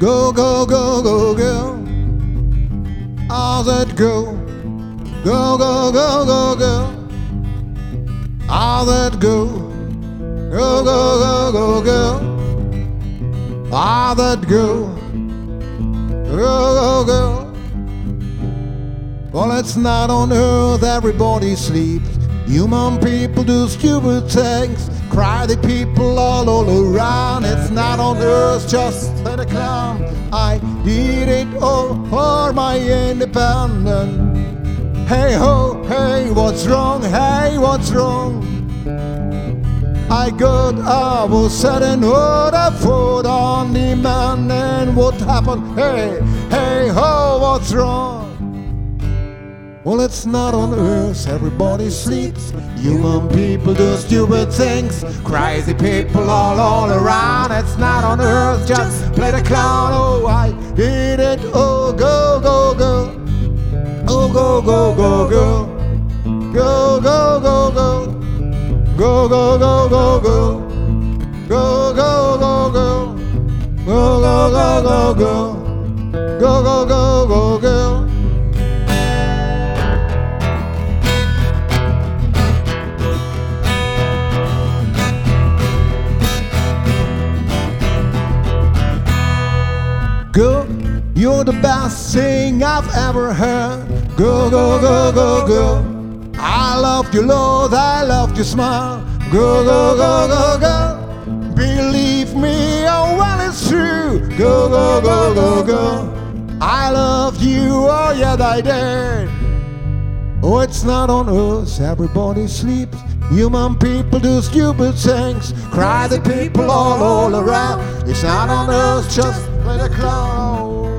Go, go, go, go, go. How's it go? Go, go, go, go, go. How's it go? Go, go, go, go, go. How's it go? Go, go, go. Well, it's not on earth, everybody sleeps. Human people do stupid things. Crazy people all around. It's not on earth, just let it clown. I did it all for my independence. Hey ho, hey, what's wrong? Hey, what's wrong? I was setting order food on demand, and what happened? Hey, hey ho, what's wrong? Well, it's not on earth, everybody sleeps. Human people do stupid things. Crazy people all around. It's not on earth, just play the clown. Oh, I did it. Oh, go, go, go. Oh, go, go, go, go. Go, go, go, go. Go, go, go, go, go. Go, go, go, go. Go, go, go, go, go. Go, go, go, go, go. Go, you're the best thing I've ever heard. Go, go, go, go, go. I loved your Lord, I loved your smile. Go, go, go, go, go. Believe me, oh well it's true. Go, go, go, go, go. I loved you, oh yeah I did. Oh, it's not on us, everybody sleeps. Human people do stupid things. Crazy people all around. It's not on us, just let it clown.